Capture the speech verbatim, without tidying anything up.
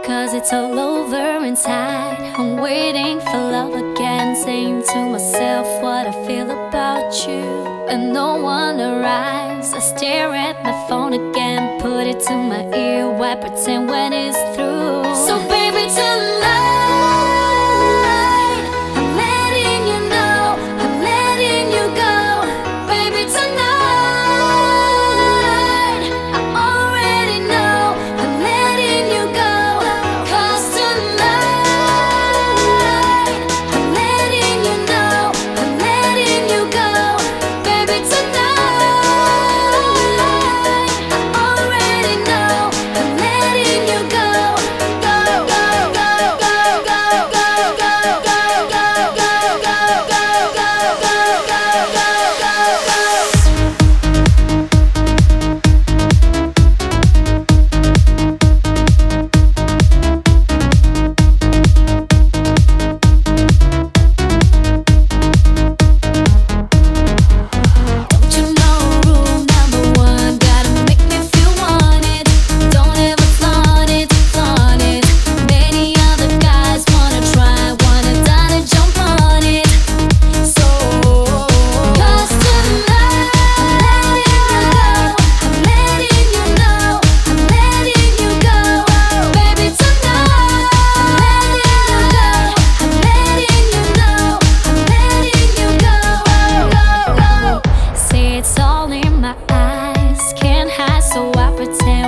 Cause it's all over inside. I'm waiting for love again, saying to myself what I feel about you. And no one arrives. I stare at my phone again, put it to my ear, why pretend when it's through? So baby, tonight I'm letting you know, I'm letting you go. Baby, tonight I already know, I'm letting you go. Cause tonight I'm letting you know, I'm letting you go. Baby, tonight I already know, I'm letting you go. Go, go, go, go, go, go, go, go, go, go, go, go, go, go, go, go, Don't you know rule number one? Gotta make me feel wanted. Don't ever flaunt it, flaunt it. Many other guys wanna try, wanna die to jump on it. So, cause tonight I'm letting you know, I'm letting you go. Baby, tonight I'm letting you know, I'm letting you go. See, it's all in my eyes, can't hide, so I pretend.